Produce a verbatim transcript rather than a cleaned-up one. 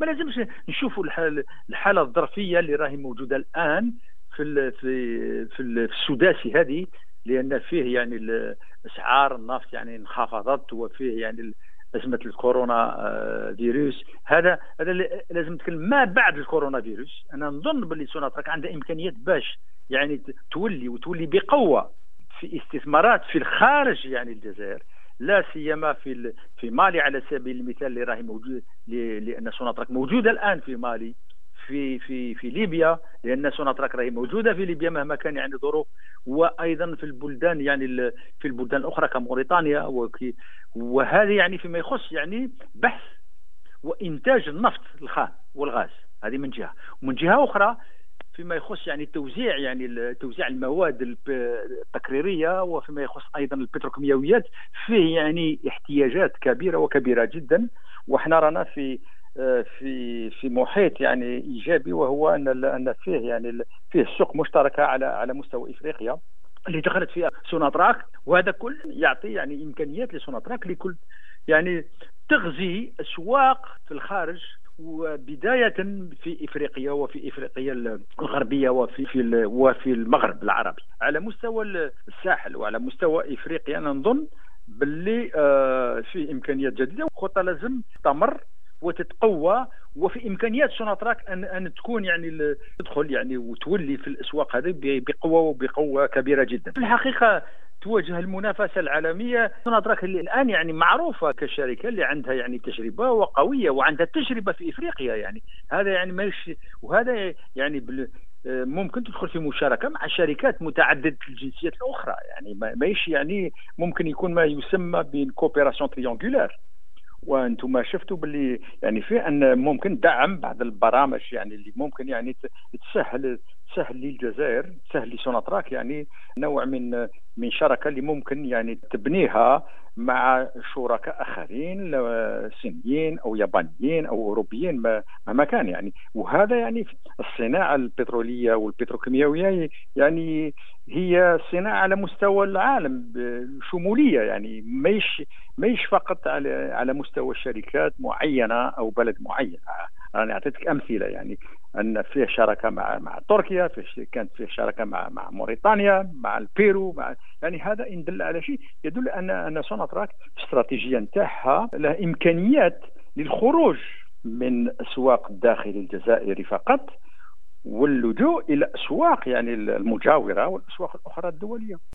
ما لازمش نشوفوا الحاله الظرفيه اللي راهي موجوده الان في ال في في السداسي هذه، لان فيه يعني اسعار النفط يعني انخفضت، وفيه يعني ازمه الكورونا فيروس. هذا هذا لازم نتكلم ما بعد الكورونا فيروس. انا نظن باللي سوناتراك عندها امكانيات باش يعني تولي وتولي بقوه في استثمارات في الخارج يعني الجزائر، لا سيما في في مالي على سبيل المثال اللي راهي موجود، لان سوناتراك موجوده الان في مالي، في في في ليبيا، لان سوناتراك راهي موجوده في ليبيا مهما كان يعني ظروف، وايضا في البلدان يعني في البلدان الاخرى كموريتانيا. وهذا يعني فيما يخص يعني بحث وانتاج النفط الخام والغاز، هذه من جهه، ومن جهه اخرى فيما يخص يعني توزيع يعني توزيع المواد التكريريه، وفيما يخص ايضا البتروكيماويات، فيه يعني احتياجات كبيره وكبيره جدا. وحنا رانا في في في محيط يعني ايجابي، وهو ان ان فيه يعني فيه سوق مشتركه على على مستوى افريقيا اللي دخلت فيها سوناتراك، وهذا كل يعطي يعني امكانيات لسوناتراك لكل يعني تغذي اسواق في الخارج، وبدايه في افريقيا وفي افريقيا الغربيه وفي في وفي المغرب العربي على مستوى الساحل وعلى مستوى افريقيا. انا نظن باللي آه في امكانيات جديده، وخطه لازم تستمر وتتقوى، وفي امكانيات سوناتراك ان ان تكون يعني تدخل يعني وتولي في الاسواق هذه بقوه وبقوه كبيره جدا. في الحقيقه تواجه المنافسه العالميه. سوناتراك اللي الان يعني معروفه كشركه اللي عندها يعني تجربه وقويه، وعندها تجربه في افريقيا، يعني هذا يعني ماشي، وهذا يعني بل ممكن تدخل في مشاركه مع شركات متعدده الجنسيات الاخرى، يعني ماهيش يعني ممكن يكون ما يسمى بالكوبيراسيون تريونغولار. وانتم شفتوا باللي يعني في ان ممكن دعم بعض البرامج يعني اللي ممكن يعني تسهل تسهل للجزائر، تسهل لسوناتراك يعني نوع من من شراكه اللي ممكن يعني تبنيها مع شركاء اخرين صينيين او يابانيين او اوروبيين مهما كان يعني. وهذا يعني الصناعه البتروليه والبتروكيماويه يعني هي صناعه على مستوى العالم شموليه، يعني ماهيش ماهيش فقط على على مستوى شركات معينه او بلد معين. انا اعطيتك امثله يعني ان فيه شراكه مع مع تركيا، فيه كانت فيه شراكه مع مع موريتانيا، مع البيرو، مع يعني هذا ان دل على شيء يدل ان ان سوناتراك الاستراتيجيه نتاعها لها امكانيات للخروج من اسواق الداخل الجزائري فقط، واللجوء الى اسواق يعني المجاوره والاسواق الاخرى الدوليه.